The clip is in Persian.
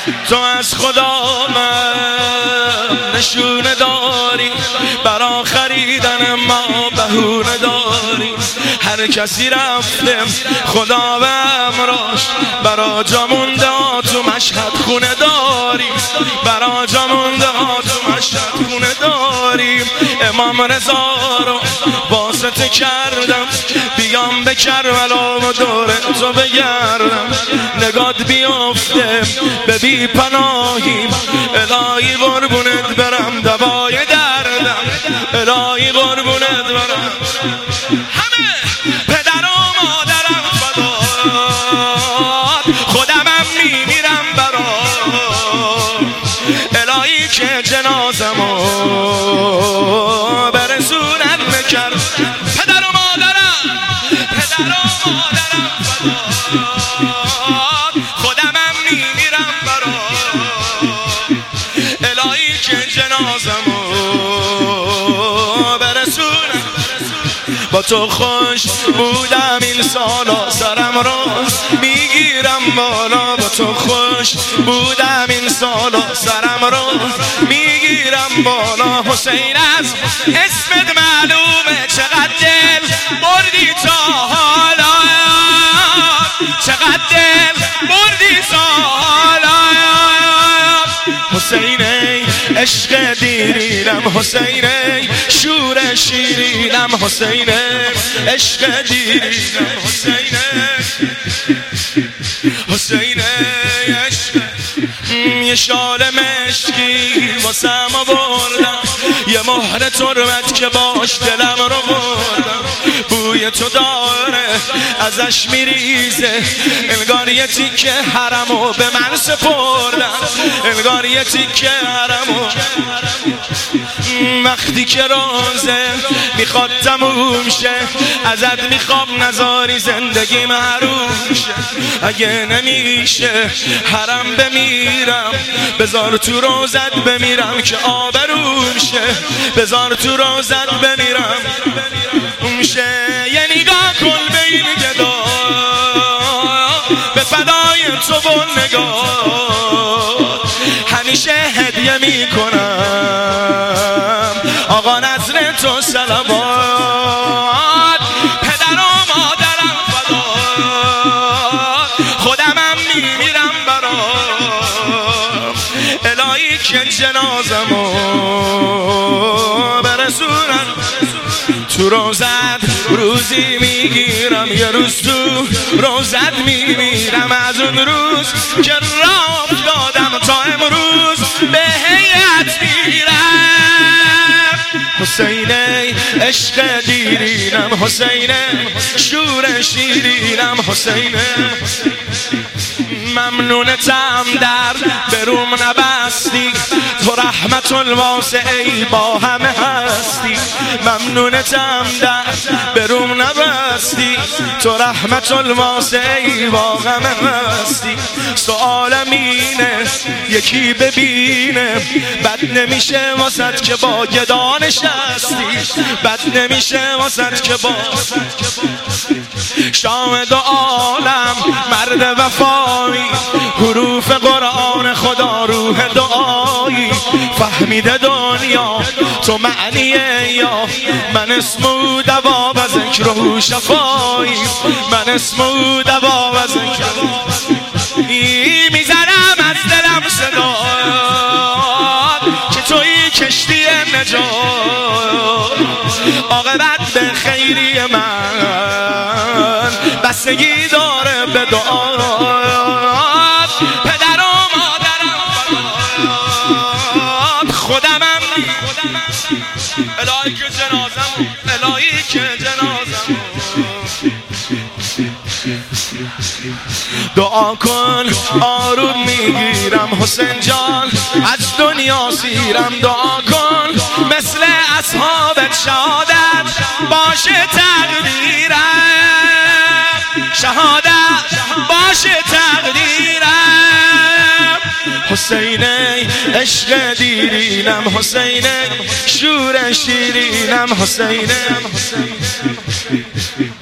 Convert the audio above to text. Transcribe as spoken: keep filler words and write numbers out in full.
تو از خدا من نشونه داری، برا خریدن ما بهونه داری. هر کسی رفته خدا و امراش، برا جا مونده ها تو مشهد خونه داری، برا جا مونده ها تو مشهد خونه داری. امام رضا رو واسطه کردم بیام به کربلا و دور تو بگردم، نگات بیفته به بی پناهیم. الهی قربونت برم دوای دردم، الهی قربونت برم. همه پدر و مادرم فدات، خودمم میمیرم برات. الهی که جنازمو برسونن بکر. پدر و مادرم، پدر و مادرم فدات، خودمم میمیرم برات. الهی که جنازمو برسونن. با تو خوش بودم این سالا، سرم رو میگیرم بالا. با تو خوش بودم این سالا، سرم رو میگیرم بالا. حسین از اسمت معلومه، چقدر دل بردی تا حالا، چقدر دل بردی تا حالا. حسین عشق دیرینم، حسین شور شیرینم، حسین عشق دیرینم، حسین حسین عشق. یه شال مشکی واسم بردم، یه مهر تربت که باش دلم رو بردم. بوی تو داره ازش میریزه، انگار یه تیکه حرمو به من سپردم، انگار یه تیکه حرمو. وقتی که روزه میخواد تموم شه، ازت میخوام نذاری زندگی محروم شه. اگه نمیشه حرم بمیرم، بذار تو روزت بمیرم که آبروم شه. بذار تو روزت بمیرم شه. یه نگاه کن به این گدا، به فدای تو و نگاه همیشه هدیه میکنم آقا نظر تو صلوات. پدر و مادرم فدات، خودمم میمیرم برات. الهی که جنازمو برسونن. تو روزت روزی میگیرم، یه روز تو روزت میمیرم. از اون روز که راه افتادم تا امروز به هیئت میرم. حسین عشق دیرینم، حسین شور شیرینم، حسین ممنونتم در بروم نبستی. تو رحمت الواسعی با همه هستی. ممنونتم در بروم نبستی. تو رحمت الواسعی با همه هستی. سوالم اینه یکی ببینه، بد نمیشه واسد که با گدا نشستی. بد نمیشه واسد که با شاهد عالم مرد وفایی. حروف قرآن خدا روح دعایی. فهمیده دنیا تو معنیه یا من اسم و دوا و ذکر و شفایی. من اسم و دوا و ذکر میزنم از دلم صدا که توی کشتی نجات. عاقبت به خیری من بستگی داره به دعات. پدر و مادرم فدات، خودمم الهی که جنازم، الهی که جنازم. دعا کن آروم میگیرم حسین جان، از دنیا سیرم. دعا کن مثل اصحابت شهادت باشه تقدیرم. شهادت باشه تقدیرم. حسین عشق دیرینم، حسین شور شیرینم، حسین